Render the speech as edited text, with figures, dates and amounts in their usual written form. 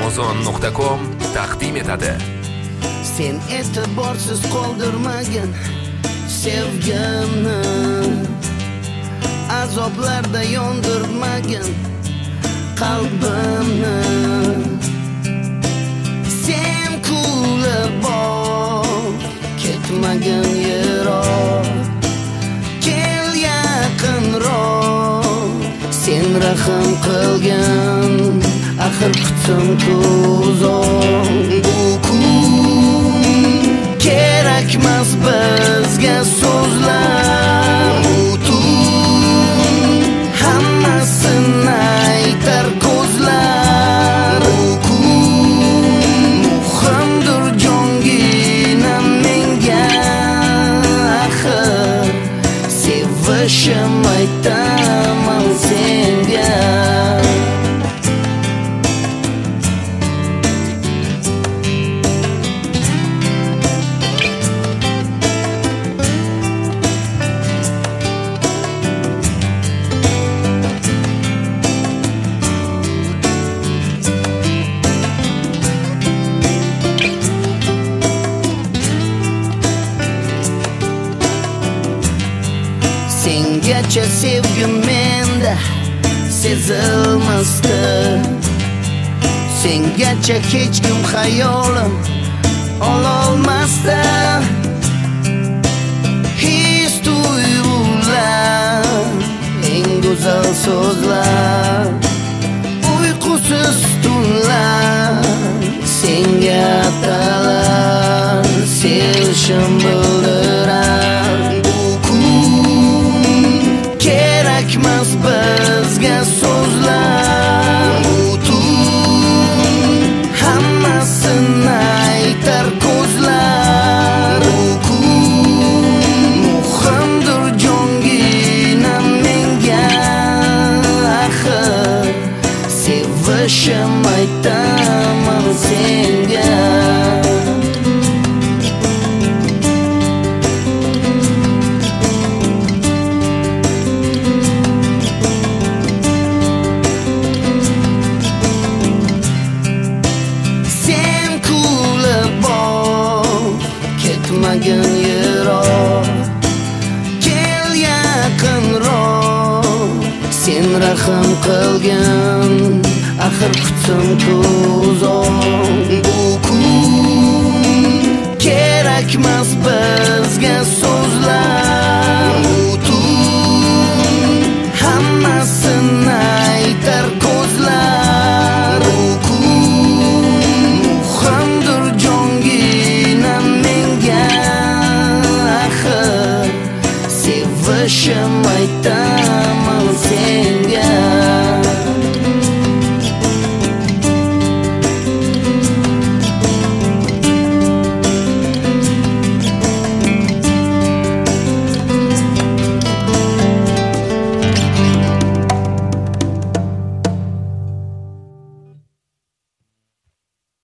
Amazon.com taqdim etadi. Sen e'tiborsiz qoldirmagin sevgimni, azoblarda yondirmagin qalbimni. Sen kulib bor, ketmagin yiroq, kel yaqinroq. Sen rahm qilgin, axir kutim ko'zon. Bu kun kerakmas bizga so'zlar, butun hammasini aytar ko'zlar. Bu kun muhimdir jongina menga, axir sevishim aytaman senga. Sengacha sevgim menda sezilmasdi, sengacha hech kim xayolim ololmasdi. His tuyg'ular, eng go'zal so'zlar, uyqusiz tunlar senga atalar, sevishim bildirar. Kerakmas bizga so'zlar, butun hammasini aytar ko'zlar. Bu kun muhimdir jongina menga, axir sevishim aytaman senga. Ketmagin yiroq, kel yaqinroq. Sen rahm qilgin, axir kutim ko'zon. Bu kun kerakmas bizga so'zlar, butun hammasini aytar ko'zlar. Bu kun muhimdir jongina menga, sevishim aytaman